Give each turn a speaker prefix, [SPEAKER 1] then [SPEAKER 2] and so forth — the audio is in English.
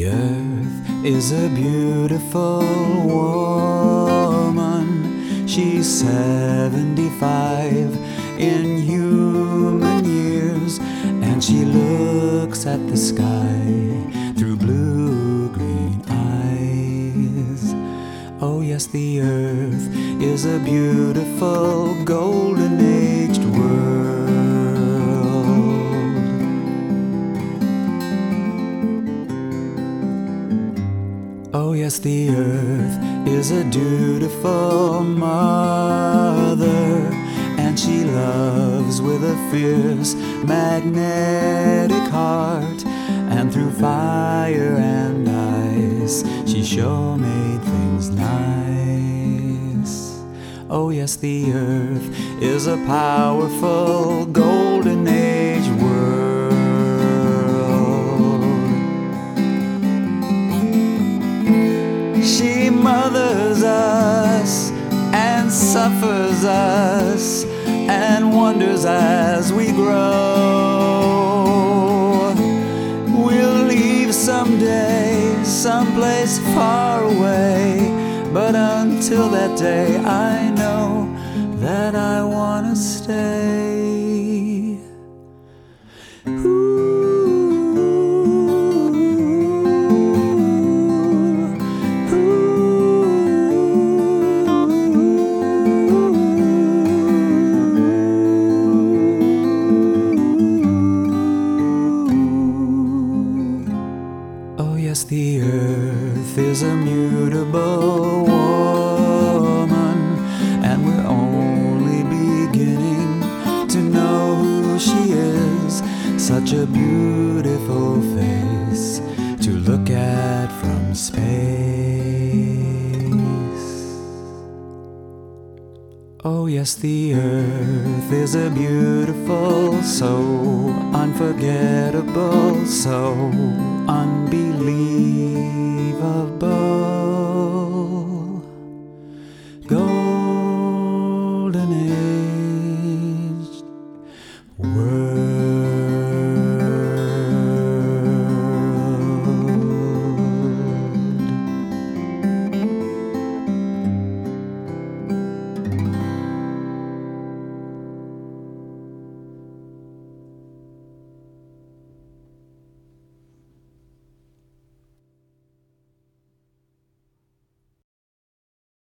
[SPEAKER 1] The earth is a beautiful woman. She's 75 in human years, and she looks at the sky through blue-green eyes. Oh yes, the earth is a beautiful golden-aged world. Oh yes, the earth is a dutiful mother, and she loves with a fierce, magnetic heart. And through fire and ice, she sure made things nice. Oh yes, the earth is a powerful golden age world. She mothers us and suffers us and wonders as we grow. We'll leave someday, someplace far away, but until that day I know that I wanna stay. Oh yes, the earth is a mutable woman, and we're only beginning to know who she is. Such a beautiful face to look at from space. Oh yes, the earth is a beautiful, so unforgettable, so unbelievable.